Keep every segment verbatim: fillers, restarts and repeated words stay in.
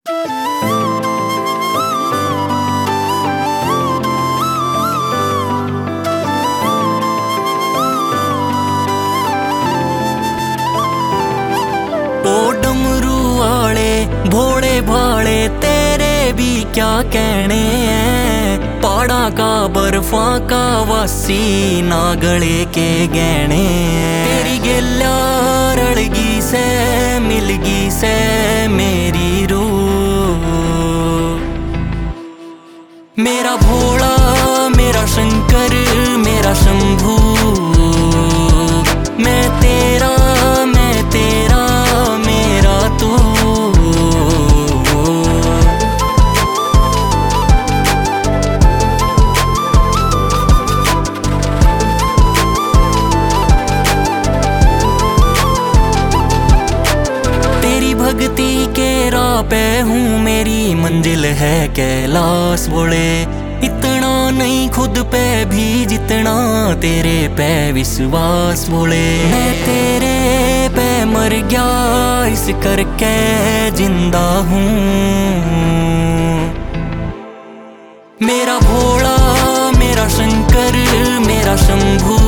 ओ डमरू वाले भोले भाले तेरे भी क्या कहने हैं। पहाड़ा का बर्फा का वासी ना गले के गहने। तेरी गिल्ला रड़गी से मिलगी से मेरी रूह। मेरा भोला मेरा शंकर मेरा शंभू, मैं तेरा मैं तेरा मेरा तू। तेरी भक्ति के राह पे हूँ, मेरी मंजिल है कैलाश बोले। इतना नहीं खुद पे भी जितना तेरे पे विश्वास बोले। मैं तेरे पे मर गया इस करके जिंदा हूँ। मेरा भोला मेरा शंकर मेरा शंभू,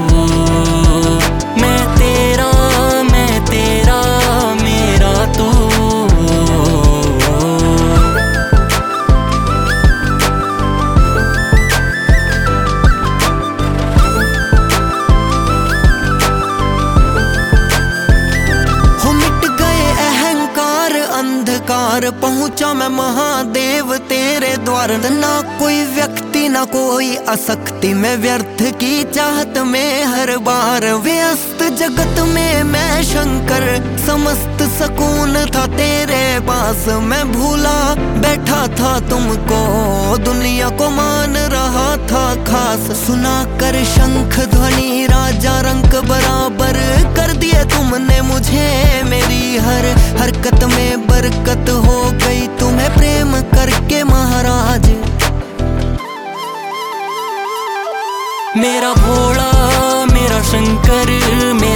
मैं तेरा मैं तेरा मेरा तू। पहुंचा मैं महादेव तेरे द्वार। ना कोई व्यक्ति ना कोई आसक्ति, मैं व्यर्थ की चाहत में हर बार। व्यस्त जगत में मैं शंकर, समस्त सुकून था तेरे पास। मैं भूला बैठा था तुमको, दुनिया को मान रहा था खास। सुना कर शंख ध्वनि राजा रंग बराबर कर दिए तुमने मुझे। मेरी हर हरकत में बरकत हो गई तुम्हें प्रेम करके महाराज। मेरा भोला मेरा शंकर मेरा